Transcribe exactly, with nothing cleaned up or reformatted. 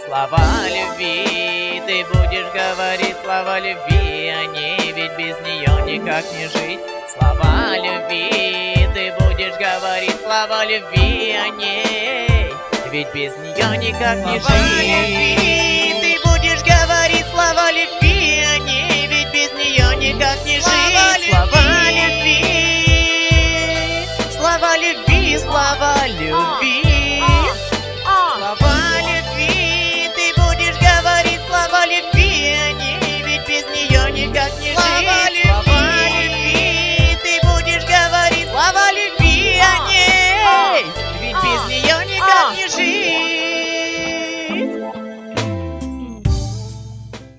Слова любви, ты будешь говорить слова любви о ней, ведь без нее никак не жить. Слова любви, ты будешь говорить слова любви о ней, ведь без нее никак не жить.